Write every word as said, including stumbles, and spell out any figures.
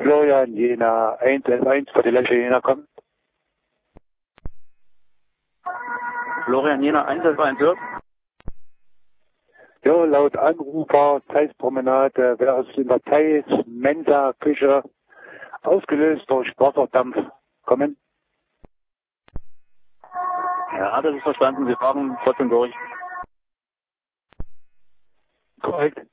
Florian Jena eins elf eins für die Lecce Jena kommen. Florian Jena eins elf eins hört. Ja, laut Anrufer, Theispromenade, wäre es in der Theis, Mensa, Küche, ausgelöst durch Wasserdampf. Kommen? Ja, das ist verstanden. Sie fahren trotzdem durch. Korrekt.